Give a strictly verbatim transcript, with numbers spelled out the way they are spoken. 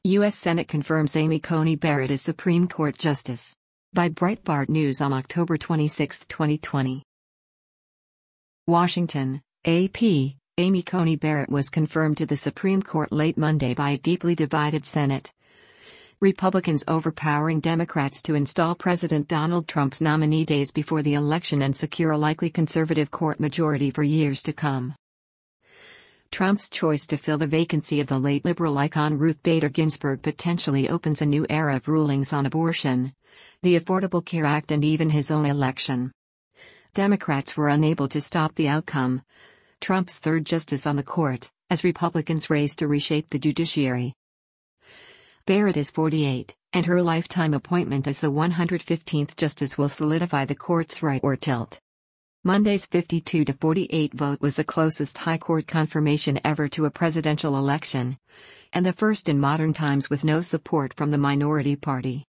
U S Senate confirms Amy Coney Barrett as Supreme Court Justice. By Breitbart News on October twenty-sixth, twenty twenty. Washington, A P. Amy Coney Barrett was confirmed to the Supreme Court late Monday by a deeply divided Senate. Republicans overpowering Democrats to install President Donald Trump's nominee days before the election and secure a likely conservative court majority for years to come. Trump's choice to fill the vacancy of the late liberal icon Ruth Bader Ginsburg potentially opens a new era of rulings on abortion, the Affordable Care Act, and even his own election. Democrats were unable to stop the outcome, Trump's third justice on the court, as Republicans race to reshape the judiciary. Barrett is forty-eight, and her lifetime appointment as the one hundred fifteenth justice will solidify the court's right or tilt. Monday's fifty-two to forty-eight vote was the closest high court confirmation ever to a presidential election, and the first in modern times with no support from the minority party.